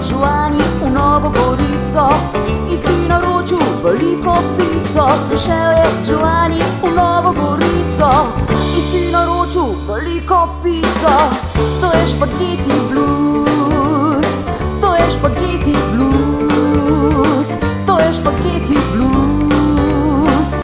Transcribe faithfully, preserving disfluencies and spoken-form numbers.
Žuani v Novo Gorico in si naročil veliko pico. Prišel je Žuani v Novo Gorico in si naročil veliko pico. To je špageti